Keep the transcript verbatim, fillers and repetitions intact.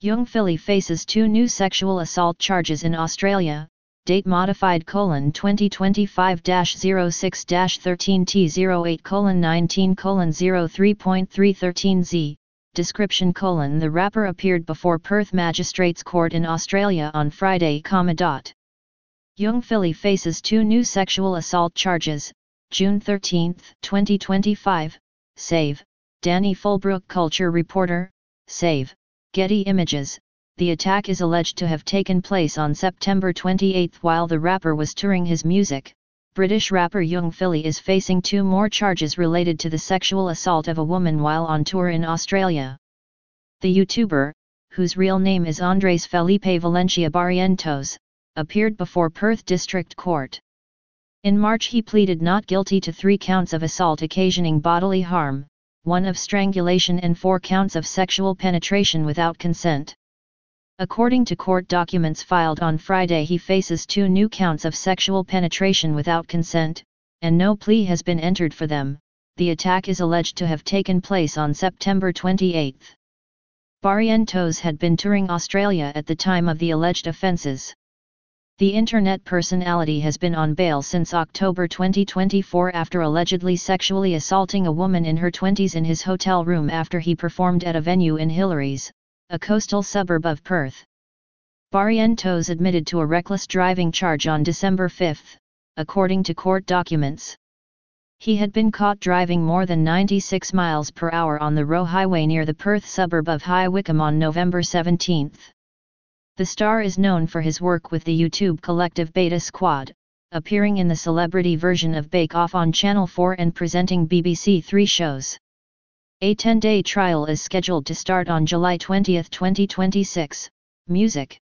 Young Philly faces two new sexual assault charges in Australia, date modified colon twenty twenty-five dash oh six dash thirteen T oh eight colon nineteen colon oh three point three thirteen Z, description colon the rapper appeared before Perth Magistrates Court in Australia on Friday, dot. Young Philly faces two new sexual assault charges, June thirteenth, twenty twenty-five, Save, Danny Fulbrook culture reporter, Save. Getty Images. The attack is alleged to have taken place on September twenty-eighth while the rapper was touring his music. British rapper Young Philly is facing two more charges related to the sexual assault of a woman while on tour in Australia. The YouTuber, whose real name is Andres Felipe Valencia Barrientos, appeared before Perth District Court. In March he pleaded not guilty to three counts of assault occasioning bodily harm, one of strangulation and four counts of sexual penetration without consent. According to court documents filed on Friday, he faces two new counts of sexual penetration without consent, and no plea has been entered for them. The attack is alleged to have taken place on September twenty-eighth. Barrientos had been touring Australia at the time of the alleged offences. The internet personality has been on bail since October twenty twenty-four after allegedly sexually assaulting a woman in her twenties in his hotel room after he performed at a venue in Hillaries, a coastal suburb of Perth. Barrientos admitted to a reckless driving charge on December fifth, according to court documents. He had been caught driving more than ninety-six miles per hour on the Roe Highway near the Perth suburb of High Wycombe on November seventeenth. The star is known for his work with the YouTube collective Beta Squad, appearing in the celebrity version of Bake Off on Channel four and presenting B B C Three shows. A ten-day trial is scheduled to start on July twentieth, twenty twenty-six. Music.